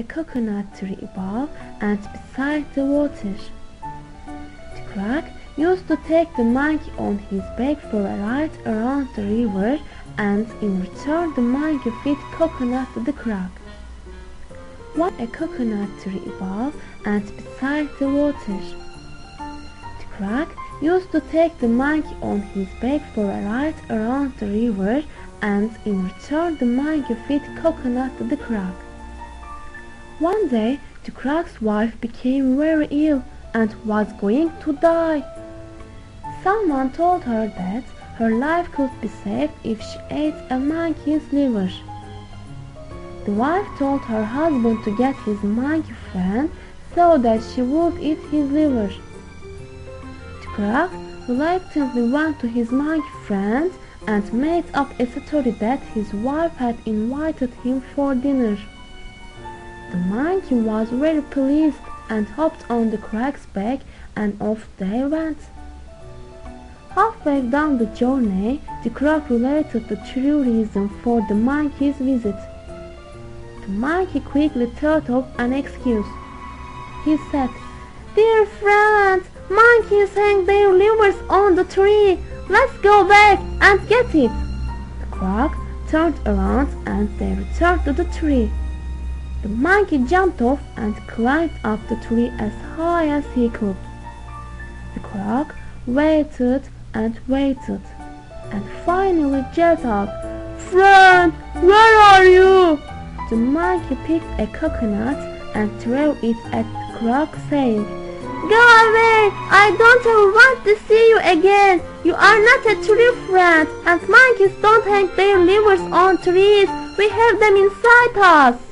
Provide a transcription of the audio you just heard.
a coconut tree above and beside the water. The Croc used to take the monkey on his back for a ride around the river, and in return the monkey fed coconut to the Croc. One a coconut tree above and beside the water. The Croc used to take the monkey on his back for a ride around the river, and in return the monkey fed coconut to the Croc. One day the Croc's wife became very ill and was going to die. Someone told her that her life could be saved if she ate a monkey's liver. The wife told her husband to get his monkey friend so that she would eat his liver. The Croc reluctantly went to his monkey friend and made up a story that his wife had invited him for dinner. The monkey was very pleased and hopped on the Croc's back, and off they went. Halfway down the journey, the Croc related the true reason for the monkey's visit. The monkey quickly thought of an excuse. He said, "Dear friend, monkeys hang their livers on the tree. Let's go back and get it." The Croc turned around and they returned to the tree. The monkey jumped off and climbed up the tree as high as he could. The Croc waited and waited, and finally yelled out, "Friend, where are you?" The monkey picked a coconut and threw it at the Croc, saying, "Go away! I don't want to see you again. You are not a true friend, and monkeys don't hang their livers on trees. We have them inside us."